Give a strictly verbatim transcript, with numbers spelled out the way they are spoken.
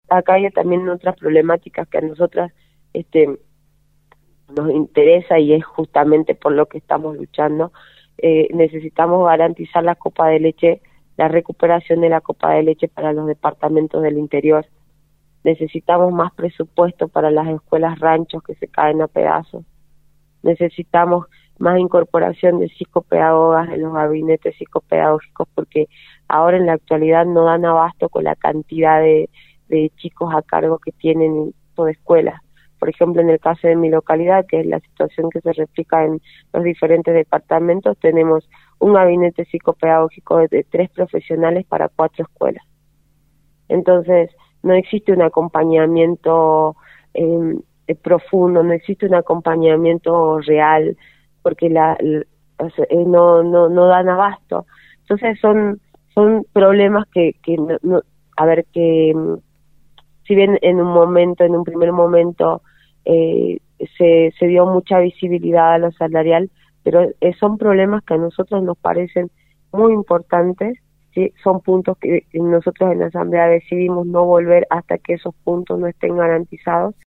acá hay también otras problemáticas que a nosotras este, nos interesa y es justamente por lo que estamos luchando. Eh, necesitamos garantizar la copa de leche, la recuperación de la copa de leche para los departamentos del interior. Necesitamos más presupuesto para las escuelas ranchos que se caen a pedazos. Necesitamos más incorporación de psicopedagogas en los gabinetes psicopedagógicos, porque ahora en la actualidad no dan abasto con la cantidad de, de chicos a cargo que tienen toda escuela. Por ejemplo, en el caso de mi localidad, que es la situación que se replica en los diferentes departamentos, tenemos un gabinete psicopedagógico de, de tres profesionales para cuatro escuelas. Entonces, no existe un acompañamiento eh, eh, profundo, no existe un acompañamiento real, porque la, la eh, no, no, no dan abasto. Entonces, son, son problemas que, que no, no, a ver, que si bien en un momento, en un primer momento, eh, se, se dio mucha visibilidad a lo salarial, pero eh, son problemas que a nosotros nos parecen muy importantes, ¿sí? Son puntos que nosotros en la Asamblea decidimos no volver hasta que esos puntos no estén garantizados.